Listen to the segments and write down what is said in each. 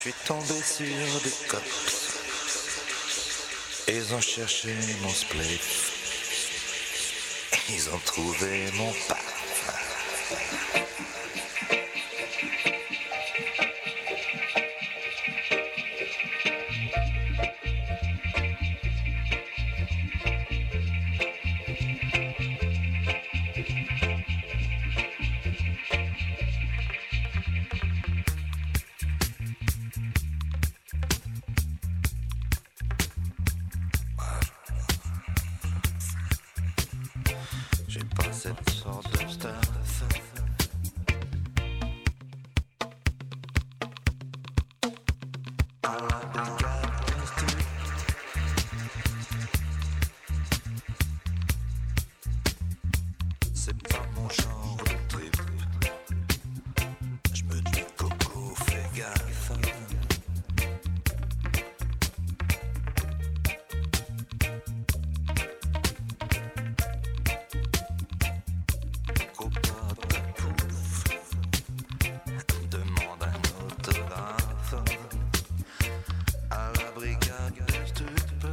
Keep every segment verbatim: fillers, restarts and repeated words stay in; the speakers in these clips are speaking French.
Je suis tombé sur des cops. Ils ont cherché mon spliff. Ils ont trouvé mon parfum. J'ai pas cette sorte de stuff. À la brigade de street. C'est pas mon genre de trip. Je me dis coco, fais gaffe. Demande un autographe à la brigade de stup.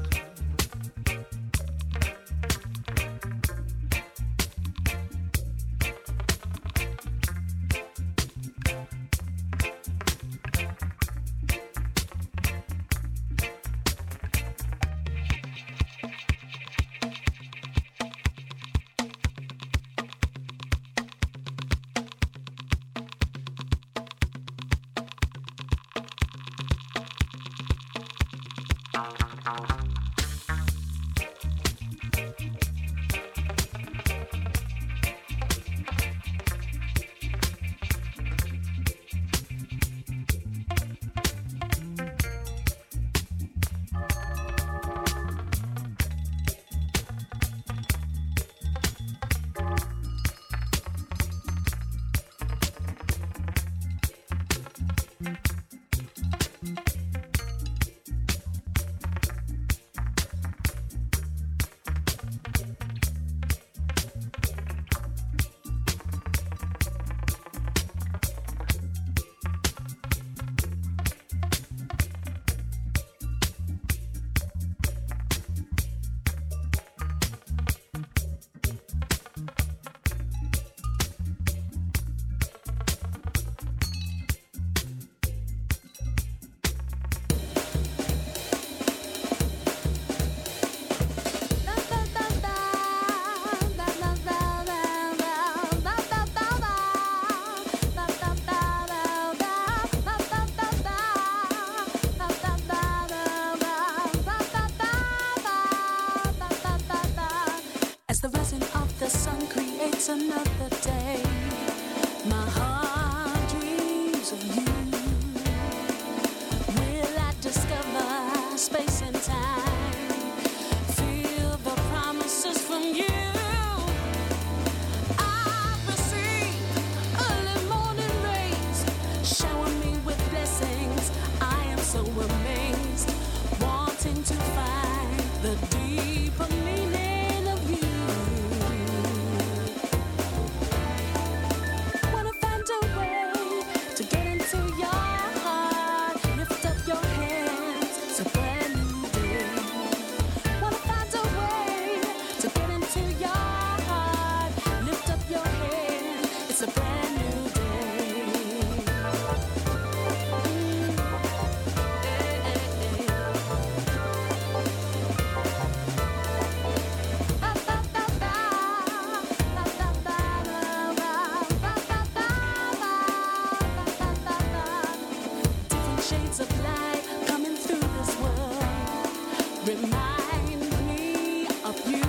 As the rising of the sun creates another day, my heart dreams of you. Will I discover space and time? Feel the promises from you. I've received early morning rays, shower me with blessings. I am so amazed, wanting to find the deeper meaning. Shades of light coming through this world remind me of you.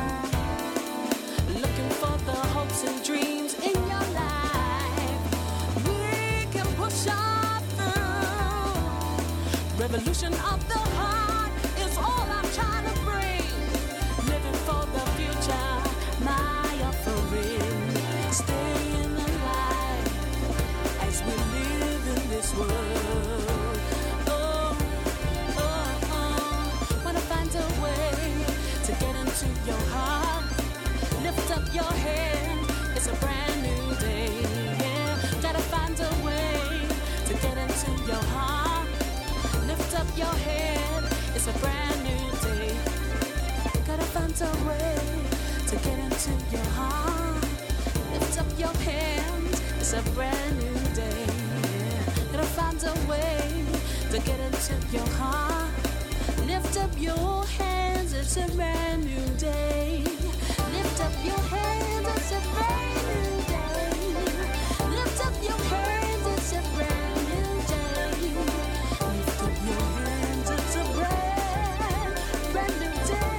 Looking for the hopes and dreams in your life. We can push on through. Revolution of the heart is all I'm trying to bring. Living for the future, my offering. Staying alive as we live in this world. To your heart, lift up your head. It's a brand new day. Yeah, gotta find a way to get into your heart. your head, it's a brand new day. Gotta find a way to get into your heart. Lift up your hands, it's a brand new day. Gotta find a way to get into your heart. Lift up your hands, it's a brand new day. Lift up your hands, it's a brand new day. Lift up your hands, it's a brand new day. Lift up your hands, it's a brand, brand new day.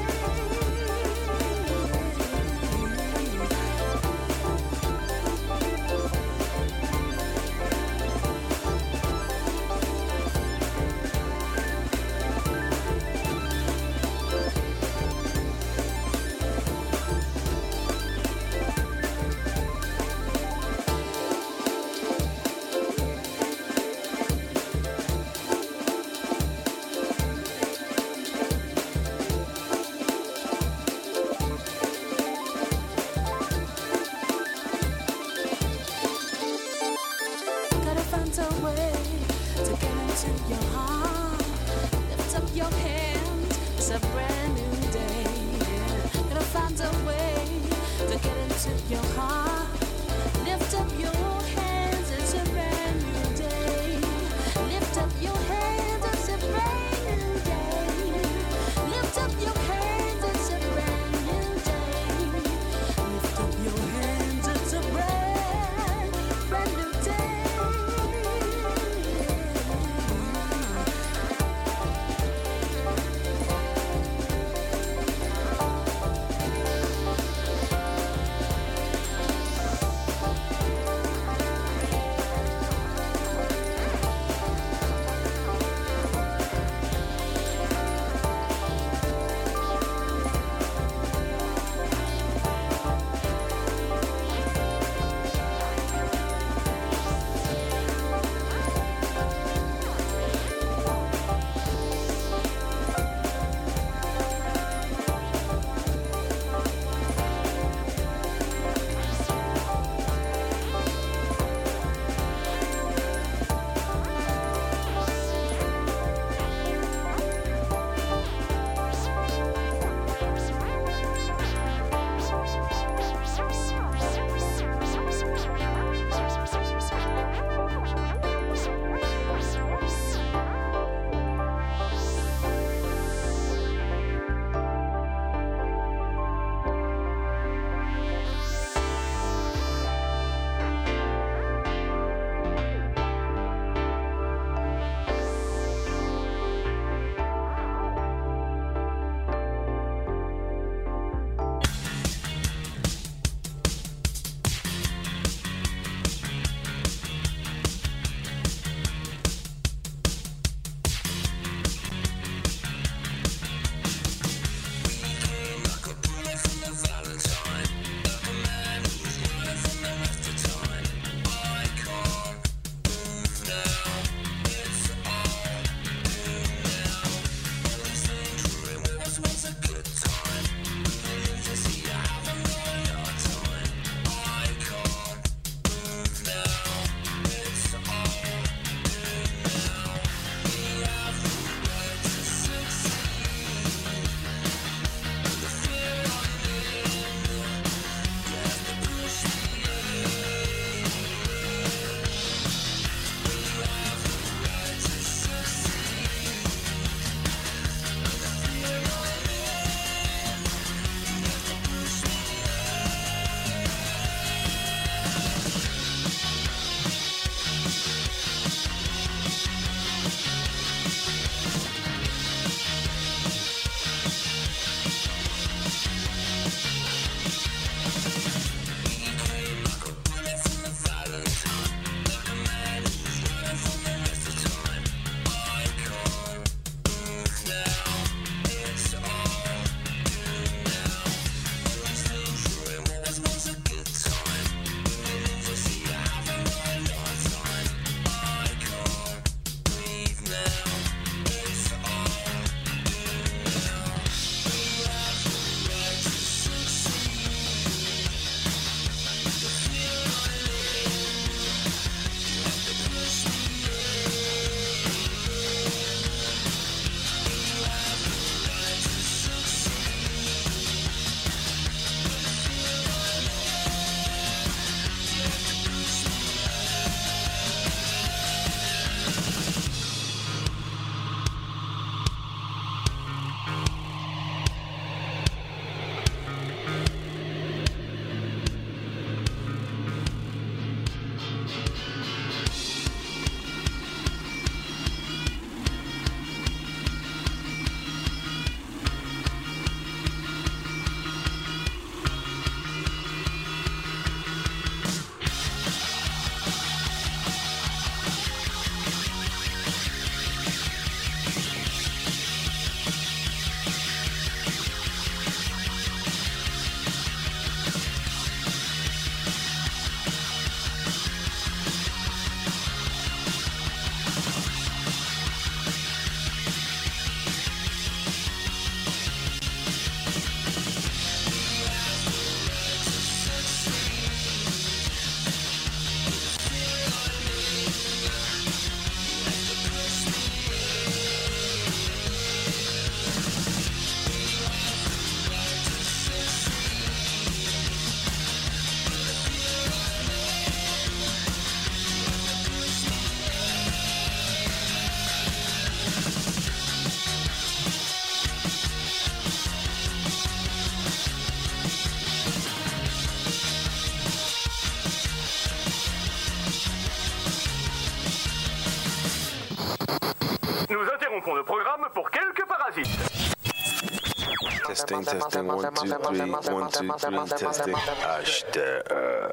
donc on le programme pour quelques parasites. Testing, testing, one, two, three, one, two, three, testing. H T R.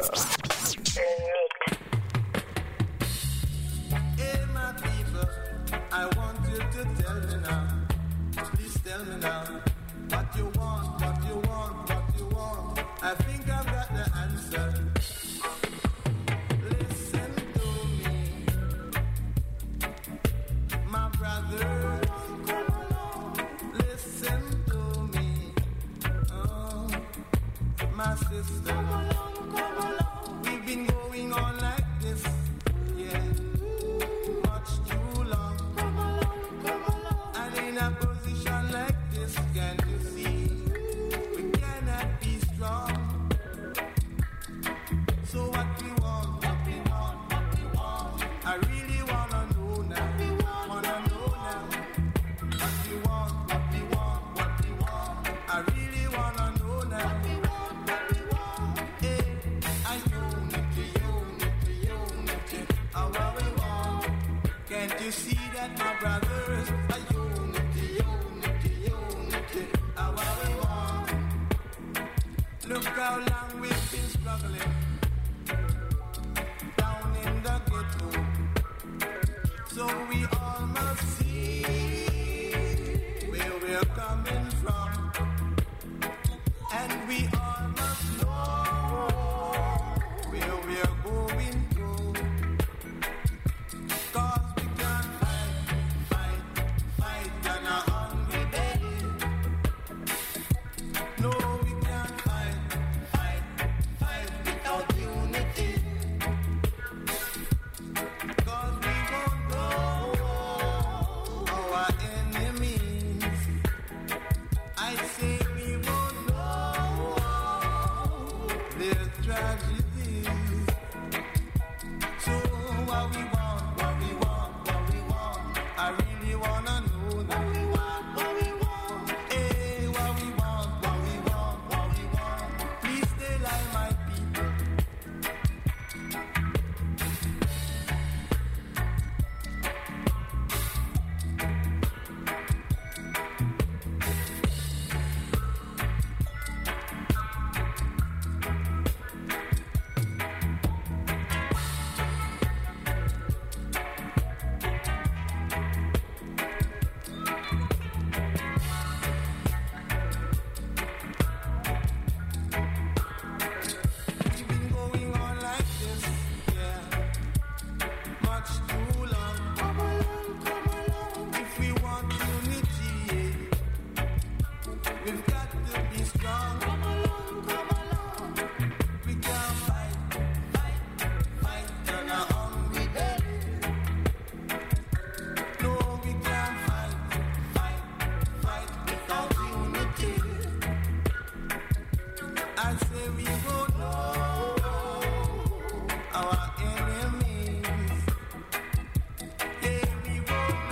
Hey, my people, I want you to tell me now. Please tell me now what you want, what you want, what you want. I think I've got the answer. Listen to me, my brothers. Listen to me, oh, my sister. We've been going on like this, yeah, much too long. And in a position like this, can't you see, we cannot be strong. So what we want, what we want, what we want, I really wanna know now, wanna know now. What we want, what we want, what we want, I really wanna know now. What we want, what we want, hey, I unity, unity, unity, how what we want. Can't you see that, my brothers? A unity, unity, unity, how what we want. Look how long we've been struggling down in the ghetto. So we all must see where we're coming from, and we all must know where we're going to. Cause we can't fight, fight, fight on a hungry belly. No, we can't fight, fight, fight without unity. Cause we won't know our enemies. I say we won't know their tragedies. So what we want, what we want, what we want, I really wanna know now. What we want, what we want, hey, what we want, what we want, what we want. Please stay like my people. We've been going on like this, yeah, much too long. Come along, come along. If we want unity, yeah, we've got to be strong. Come along, come along. We can fight, fight, fight on a hungry belly. No, we can't fight, fight, fight without unity. I say we won't know our enemies. Yeah, we won't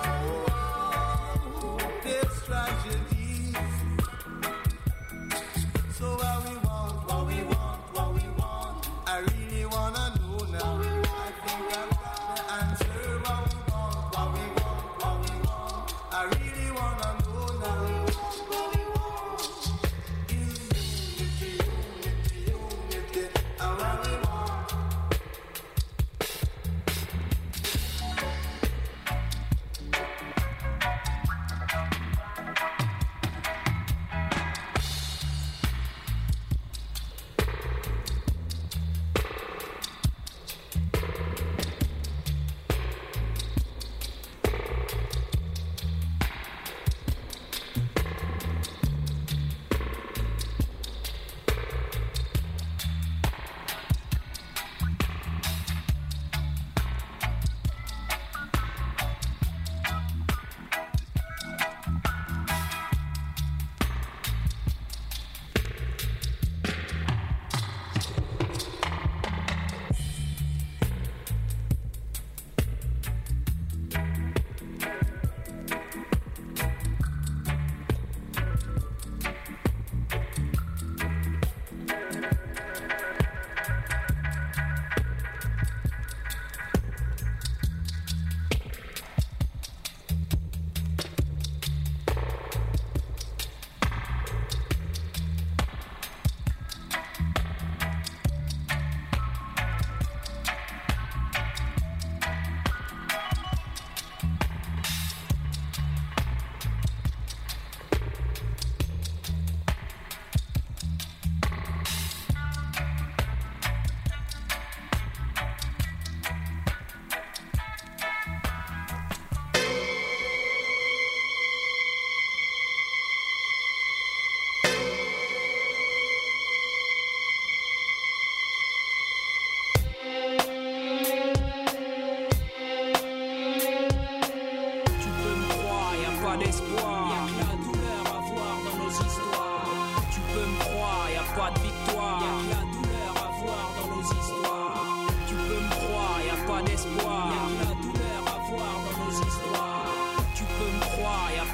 know their tragedies. So what we want, what we want, what we want, I really wanna know now. I think I've got the answer. What we want, what we want, what we want, I really wanna know now. What we want is unity, unity, unity, and what we want.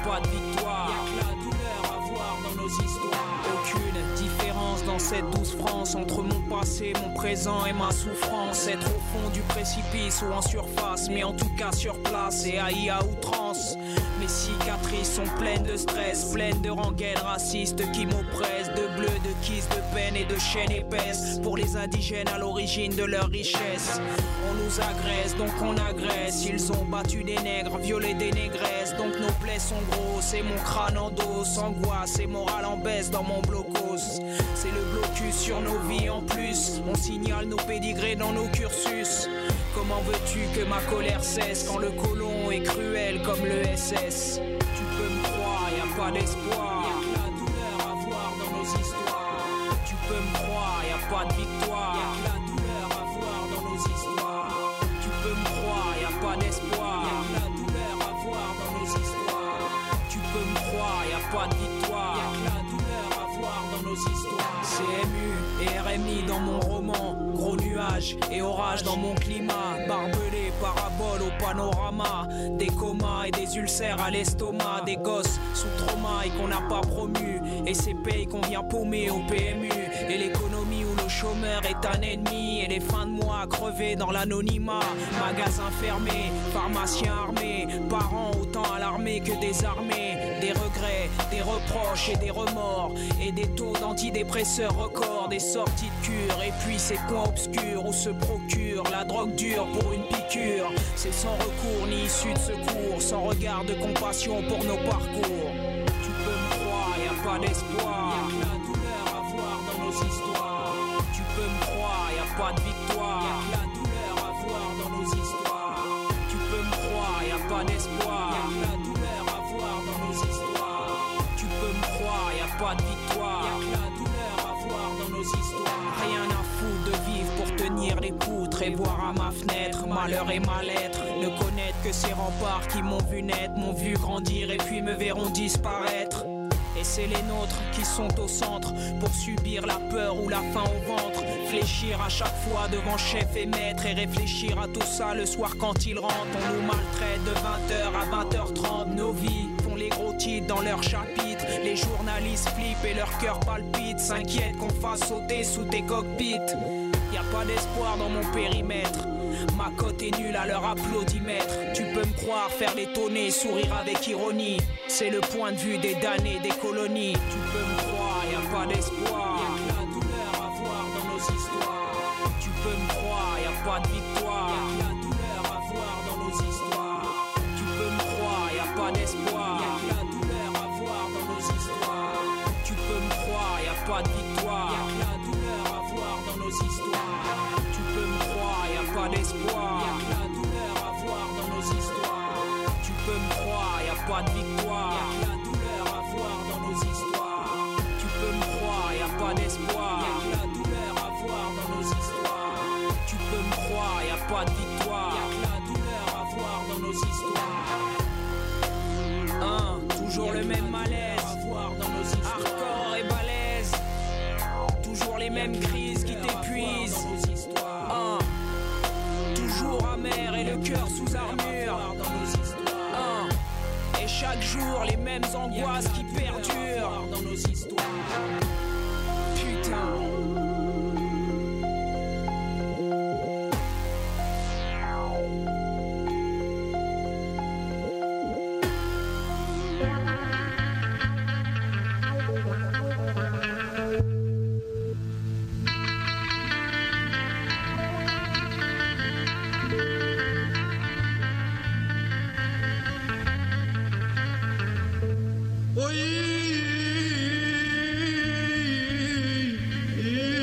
a pas de victoire. Y'a que la douleur à voir dans nos histoires. Aucune différence dans cette douce France entre mon passé, mon présent et ma souffrance. Être au fond du précipice ou en surface, mais en tout cas sur place et haï à outrance. Mes cicatrices sont pleines de stress, pleines de rengaines racistes qui m'oppressent, de bleu, de kiss, de peine et de chaînes épaisses. Pour les indigènes à l'origine de leur richesse, on nous agresse, donc on agresse. Ils ont battu des nègres, violé des négresses, donc nos plaies sont grosses et mon crâne en dos. Angoisse et morale en baisse dans mon blocos. C'est le blocus sur nos vies en plus. On signale nos pédigrés dans nos cursus. Comment veux-tu que ma colère cesse quand le colon est cruel comme le S S? Tu peux me croire, y a pas d'espoir. Y'a que la douleur à voir dans nos histoires. Tu peux me croire, y a pas de victoire. Y'a que la douleur à voir dans nos histoires. Tu peux me croire, y a pas d'espoir. Y'a que la douleur à voir dans nos histoires. Tu peux me croire, y a pas de victoire. Y'a que la douleur à voir dans nos histoires. C M U et R M I dans mon roman. Gros nuages et orages dans mon climat. Barbelé, parabole au panorama. Des comas et des ulcères à l'estomac. Des gosses sous trauma et qu'on n'a pas promu. Et ces pays qu'on vient paumer au P M U. Et l'économie où le chômeur est un ennemi. Et les fins de mois crevés dans l'anonymat. Magasins fermés, pharmaciens armés. Parents autant alarmés que désarmés. Des regrets, des reproches et des remords. Et des taux d'antidépresseurs records. Des sorties de cure et puis ces coins obscurs où se procure la drogue dure pour une piqûre. C'est sans recours ni issue de secours. Sans regard de compassion pour nos parcours. Tu peux me croire, y a pas d'espoir. Y'a que la douleur à voir dans nos histoires. Tu peux me croire, y a pas de victoire. Y'a que la douleur à voir dans nos histoires. Tu peux me croire, y a pas d'espoir. Y'a que la douleur à voir dans nos histoires. Tu peux me croire, y a pas de victoire. Y'a que la douleur à voir dans nos histoires. Rien à foutre de vivre pour tenir les poutres et voir à ma fenêtre malheur et mal-être. Ne connaître que ces remparts qui m'ont vu naître, m'ont vu grandir et puis me verront disparaître. Et c'est les nôtres qui sont au centre pour subir la peur ou la faim au ventre. Fléchir à chaque fois devant chef et maître et réfléchir à tout ça le soir quand ils rentrent. On nous maltraite de vingt heures à vingt heures trente. Nos vies font les gros titres dans leurs chapitres. Les journalistes flippent et leur cœur palpite. S'inquiètent qu'on fasse sauter sous tes cockpits. Y a pas d'espoir dans mon périmètre. Ma cote est nulle à leur applaudimètre. Tu peux me croire, faire l'étonner, sourire avec ironie. C'est le point de vue des damnés des colonies. Tu peux me croire, y a pas d'espoir. Y'a que la douleur à voir dans nos histoires. Tu peux me croire, y a pas de victoire. Y'a que la douleur à voir dans nos histoires. Tu peux me croire, y a pas d'espoir. Y'a que la douleur à voir dans nos histoires. Tu peux me croire, y a pas de victoire. Y'a que la douleur à voir dans nos histoires. Tu peux me croire, y a pas d'espoir. Y'a que la douleur à voir dans nos histoires. Tu peux me croire, y a pas de victoire. Y'a que la douleur à voir dans nos histoires. Tu peux me croire, y a pas d'espoir. Y'a que la douleur à voir dans nos histoires. Tu peux me croire, y a pas de victoire. Y'a que la douleur à voir dans nos histoires. Hein, toujours le même malaise. Hardcore et balèze. Toujours les mêmes crises qui t'épuisent. Hein, toujours amer et le cœur sous armure. Hein, et chaque jour les mêmes angoisses qui perdurent dans nos histoires. Putain. Oui.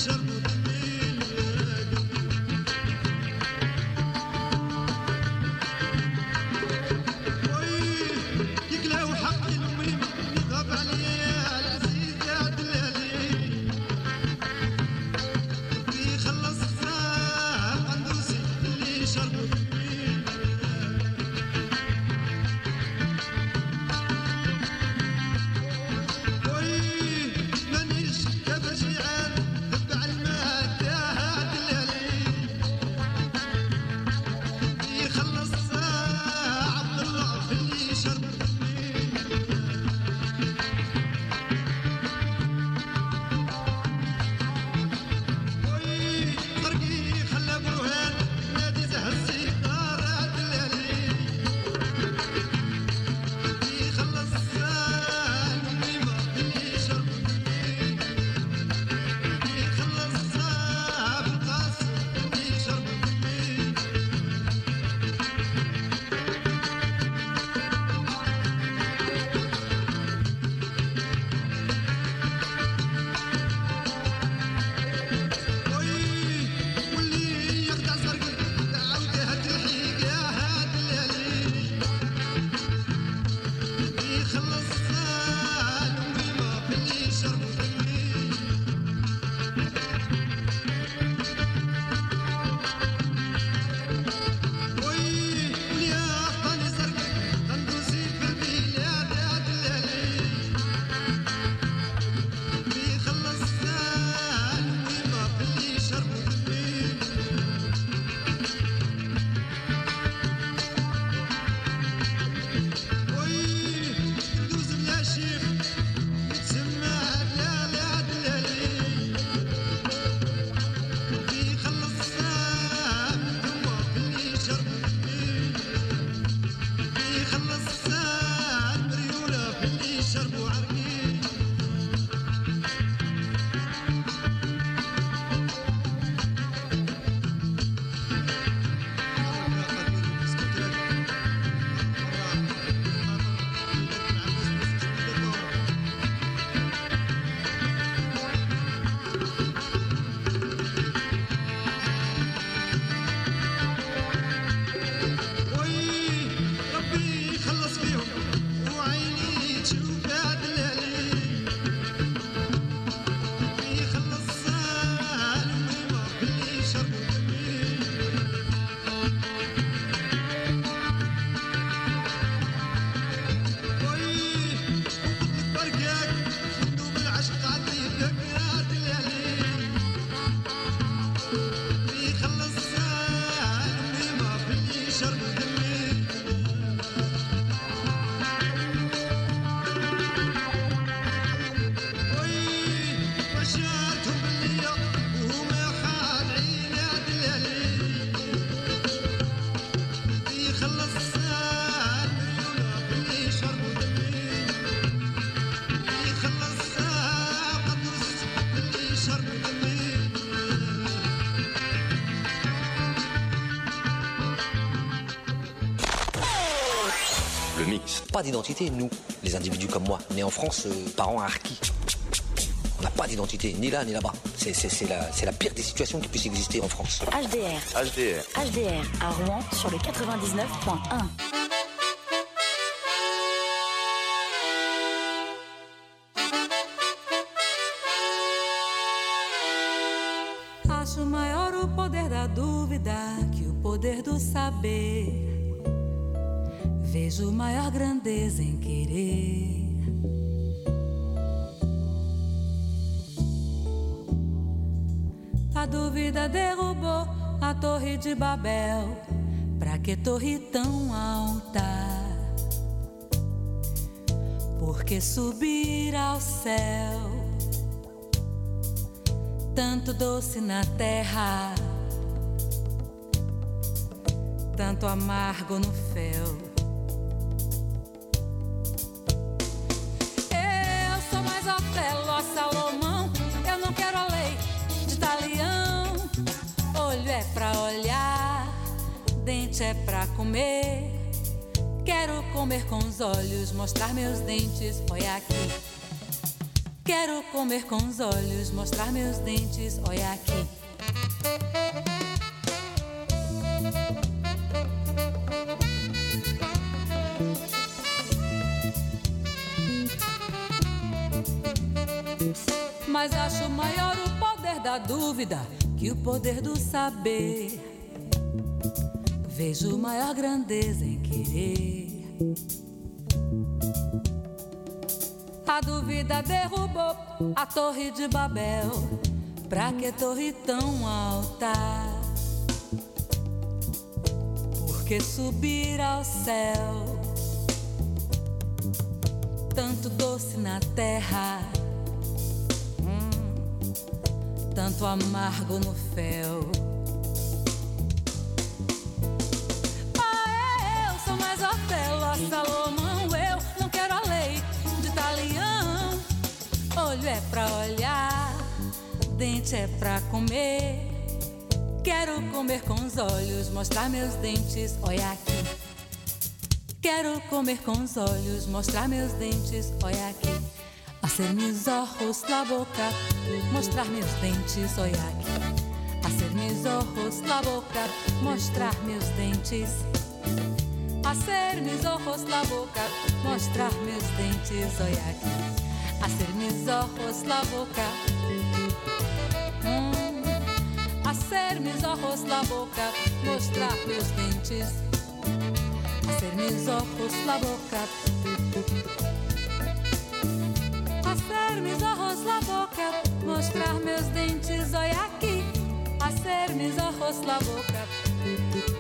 Pas d'identité, nous, les individus comme moi, nés en France, euh, parents harkis. On n'a pas d'identité, ni là, ni là-bas. C'est, c'est, c'est, la, c'est la pire des situations qui puisse exister en France. H D R. H D R. H D R, à Rouen, sur le quatre-vingt-dix-neuf point un. Acho maior o poder da dúvida que o poder do saber. Vejo maior grandeza em querer. A dúvida derrubou a torre de Babel. Pra que torre tão alta? Por que subir ao céu? Tanto doce na terra, tanto amargo no fel. Eu sou mais Otelo a Salomão. Eu não quero a lei de Talião. Olho é pra olhar, dente é pra comer. Quero comer com os olhos, mostrar meus dentes, foi aqui Quero comer com os olhos, mostrar meus dentes, olha aqui. Mas acho maior o poder da dúvida que o poder do saber. Vejo maior grandeza em querer. A dúvida derrubou a torre de Babel. Pra que torre tão alta? Por que subir ao céu? Tanto doce na terra, tanto amargo no fel. Ah, eu sou mais Otelo, a Salomão. Eu não quero a lei de Italião. Olho é pra olhar, dente é pra comer. Quero comer com os olhos, mostrar meus dentes, olha aqui. Quero comer com os olhos, mostrar meus dentes, olha aqui. Hacer mis ojos la boca, mostrar meus dentes, olha aqui. Hacer mis ojos la boca, mostrar meus dentes. Hacer mis ojos la boca, mostrar meus dentes, olha aqui. Hacer mis ojos la boca. Hum. Hacer mis ojos la boca, mostrar meus dentes. Hacer mis ojos la boca. Hacer mis ojos la boca, mostrar meus dentes, olha aqui. Hacer mis ojos la boca.